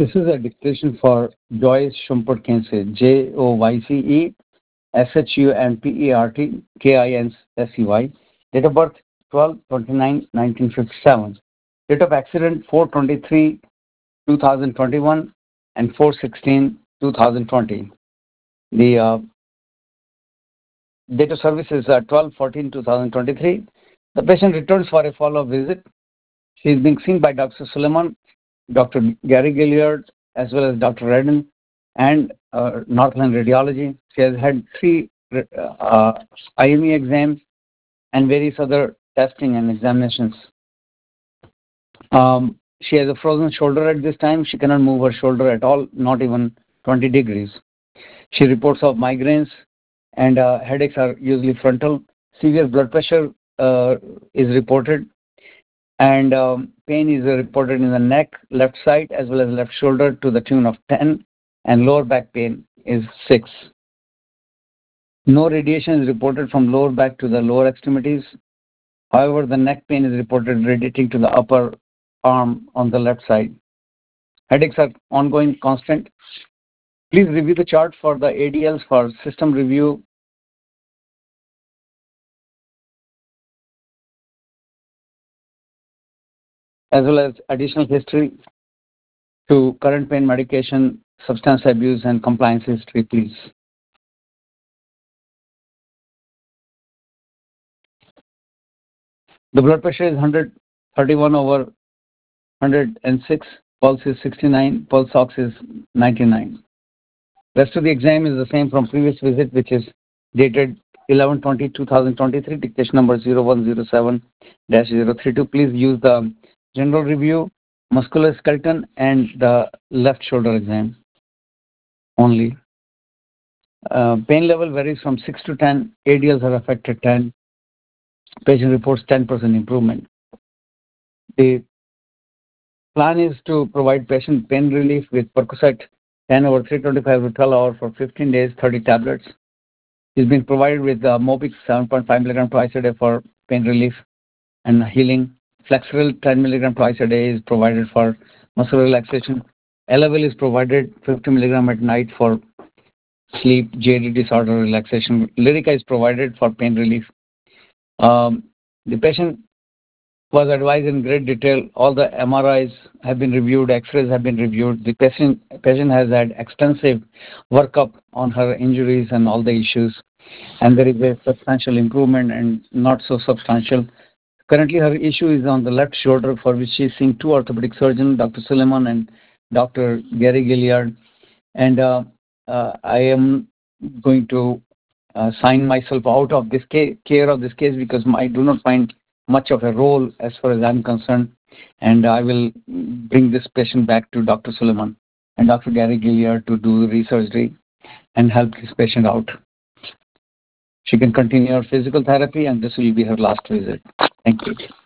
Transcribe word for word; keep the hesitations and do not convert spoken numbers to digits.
This is a dictation for Joyce Schumpert Kinsey, J O Y C E S H U M P E R T K I N S E Y. Date of birth twelve twenty-nine nineteen fifty-seven. Date of accident four twenty-three two thousand twenty-one and four sixteen two thousand twenty. The uh, date of service is uh, twelve fourteen two thousand twenty-three. The patient returns for a follow-up visit. She is being seen by Doctor Suleiman, Doctor Gary Gilliard, as well as Doctor Redden, and uh, Northland Radiology. She has had three uh, I M E exams and various other testing and examinations. Um, she has a frozen shoulder at this time. She cannot move her shoulder at all, not even twenty degrees. She reports of migraines, and uh, headaches are usually frontal. Severe blood pressure uh, is reported, and um, pain is uh, reported in the neck, left side, as well as left shoulder to the tune of ten, and lower back pain is six. No radiation is reported from lower back to the lower extremities. However, the neck pain is reported radiating to the upper arm on the left side. Headaches are ongoing, constant. Please review the chart for the A D Ls for system review. As well as additional history to current pain medication, substance abuse, and compliance history, please. The blood pressure is one thirty-one over one hundred six, pulse is sixty-nine, pulse ox is ninety-nine. Rest of the exam is the same from previous visit, which is dated eleven twenty two thousand twenty-three, dictation number zero one zero seven dash zero three two. Please use the general review, musculoskeleton, and the left shoulder exam only. Uh, pain level varies from six to ten. A D Ls are affected ten. Patient reports ten percent improvement. The plan is to provide patient pain relief with Percocet ten over three twenty-five to twelve hours for fifteen days, thirty tablets. He's been provided with uh, Mobix seven point five milligram twice a day for pain relief and healing. Flexeril ten milligram twice a day is provided for muscle relaxation. Elavil is provided fifty milligram at night for sleep, J D disorder relaxation. Lyrica is provided for pain relief. Um, the patient was advised in great detail. All the M R Is have been reviewed, X-rays have been reviewed. The patient, patient has had extensive workup on her injuries and all the issues, and there is a substantial improvement and not so substantial. Currently, her issue is on the left shoulder, for which she is seeing two orthopedic surgeons, Doctor Suleiman and Doctor Gary Gilliard. And uh, uh, I am going to uh, sign myself out of this case, care of this case, because I do not find much of a role as far as I'm concerned, and I will bring this patient back to Doctor Suleiman and Doctor Gary Gilliard to do the resurgery and help this patient out. She can continue her physical therapy, and this will be her last visit. Thank you.